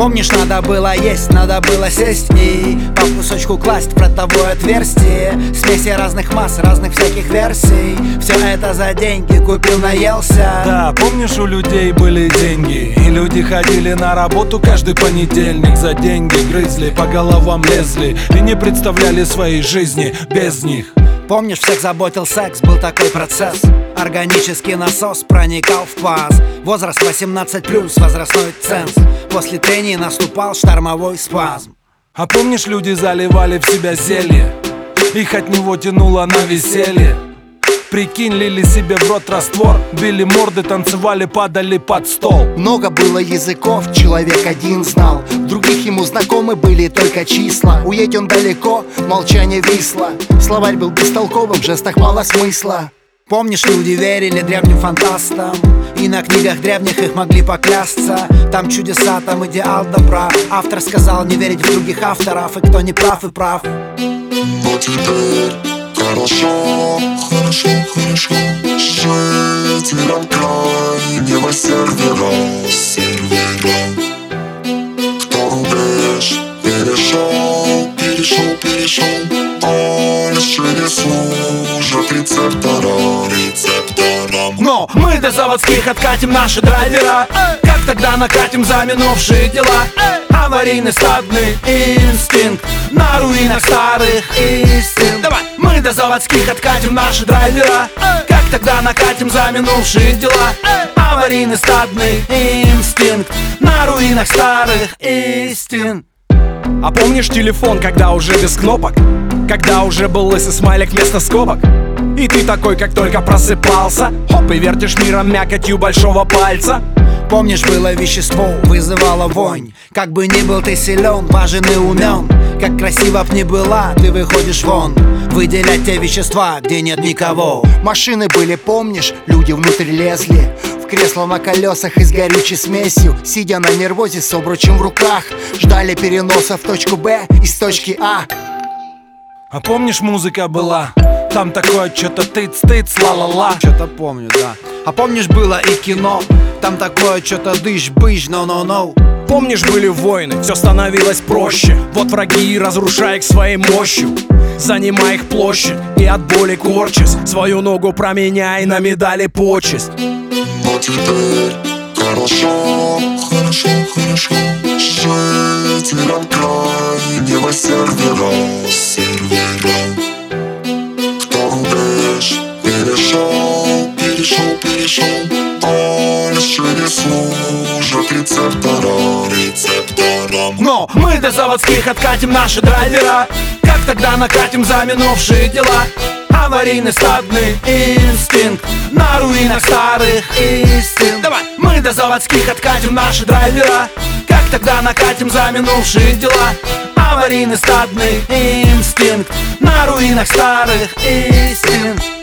Помнишь, надо было есть, надо было сесть и по кусочку класть в ротовое отверстие. Смеси разных масс, разных всяких версий. Все это за деньги купил, наелся. Да, помнишь, у людей были деньги, и люди ходили на работу каждый понедельник. За деньги грызли, по головам лезли и не представляли своей жизни без них. Помнишь, всех заботил секс, был такой процесс. Органический насос проникал в паз. Возраст 18+, возрастной ценз. После трения наступал штормовой спазм. А помнишь, люди заливали в себя зелье, их от него тянуло на веселье. Прикинь, лили себе в рот раствор, били морды, танцевали, падали под стол. Много было языков, человек один знал. В других ему знакомы были только числа. Уедь он далеко, молчание висло. Словарь был бестолковым, в жестах мало смысла. Помнишь, люди верили древним фантастам, и на книгах древних их могли поклясться. Там чудеса, там идеал добра. Автор сказал не верить в других авторов, и кто не прав, и прав. Но теперь хорошо, хорошо, хорошо жить в миром крайнего сервера. Кто рубеж перешел, перешел, перешел, больше не служит рецептором. Но мы до заводских откатим наши драйвера, как тогда накатим за минувшие дела. Аварийный стадный инстинкт на руинах старых истин. Давай! Мы до заводских откатим наши драйвера, как тогда накатим за минувшие дела. Аварийный стадный инстинкт на руинах старых истин. А помнишь телефон, когда уже без кнопок? Когда уже был лысый смайлик вместо скобок? И ты такой, как только просыпался, хоп, и вертишь миром мякотью большого пальца. Помнишь, было вещество, вызывало вонь. Как бы ни был ты силен, важен и умен. Как красиво б ни была, ты выходишь вон. Выделять те вещества, где нет никого. Машины были, помнишь, люди внутрь лезли. В кресло на колесах и с горючей смесью. Сидя на нервозе с обручем в руках, ждали переноса в точку Б из точки А. А помнишь, музыка была? Там такое что-то тыц-тыц, ла-ла-ла. Что-то помню, да. А помнишь, было и кино? Там такое что-то дыш-быш, но-но-но. Помнишь, были войны, все становилось проще. Вот враги, разрушая их своей мощью, занимай их площадь и от боли корчась, свою ногу променяй на медали почесть. Но теперь хорошо, хорошо, хорошо жить в миром крайнего сервера. Кто рубеж перешел, перешел, перешел, больше не служит рецептором. Но мы до заводских откатим наши драйвера, как тогда накатим за минувшие дела. Аварийный стадный инстинкт на руинах старых истин. Давай! Мы до заводских откатим наши драйвера, как тогда накатим за минувшие дела. Аварийный стадный инстинкт на руинах старых истин.